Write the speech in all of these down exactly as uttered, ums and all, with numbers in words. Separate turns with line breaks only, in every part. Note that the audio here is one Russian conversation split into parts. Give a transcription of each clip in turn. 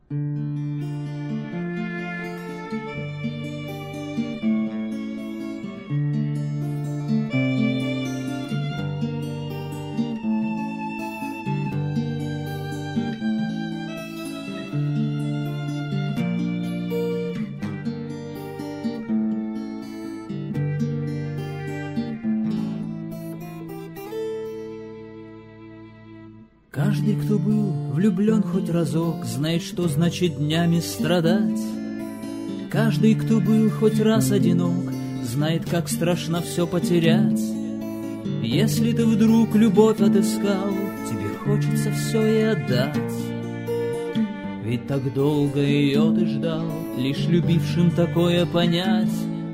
Каждый, кто был влюблен хоть разок, знает, что значит днями страдать. Каждый, кто был хоть раз одинок, знает, как страшно все потерять. Если ты вдруг любовь отыскал, тебе хочется все и отдать. Ведь так долго ее ты ждал, лишь любившим такое понять.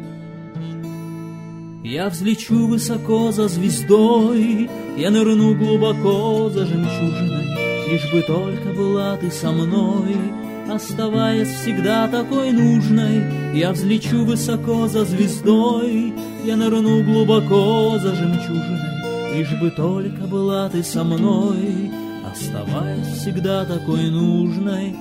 Я взлечу высоко за звездой, я нырну глубоко за жемчужиной, лишь бы только была ты со мной, оставаясь всегда такой нужной. Я взлечу высоко за звездой, я нырну глубоко за жемчужиной, лишь бы только была ты со мной, оставаясь всегда такой нужной.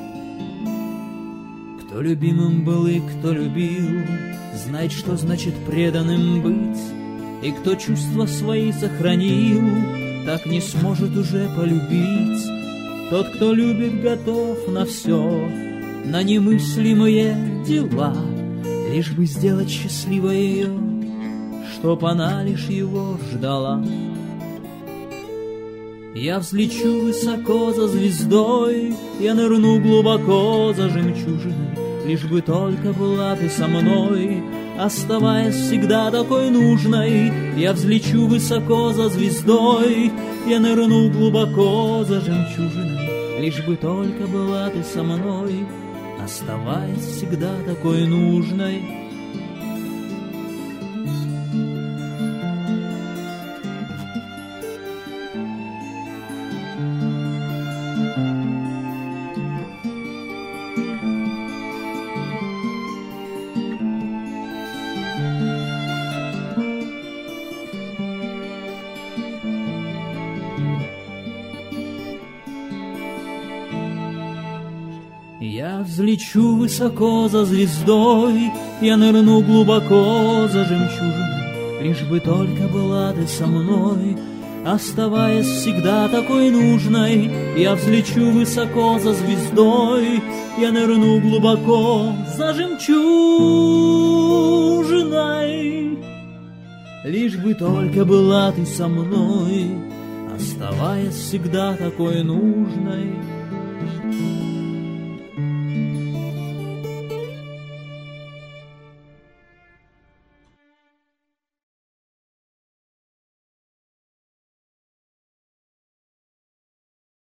Кто любимым был и кто любил, знает, что значит преданным быть. И кто чувства свои сохранил, так не сможет уже полюбить. Тот, кто любит, готов на все, на немыслимые дела, лишь бы сделать счастливой ее, чтоб она лишь его ждала. Я взлечу высоко за звездой, я нырну глубоко за жемчужиной, лишь бы только была ты со мной, оставаясь всегда такой нужной. Я взлечу высоко за звездой, я нырну глубоко за жемчужиной, лишь бы только была ты со мной, оставаясь всегда такой нужной. Я взлечу высоко за звездой, я нырну глубоко за жемчужиной, лишь бы только была ты со мной, оставаясь всегда такой нужной. Я взлечу высоко за звездой, я нырну глубоко за жемчужиной, лишь бы только была ты со мной, оставаясь всегда такой нужной.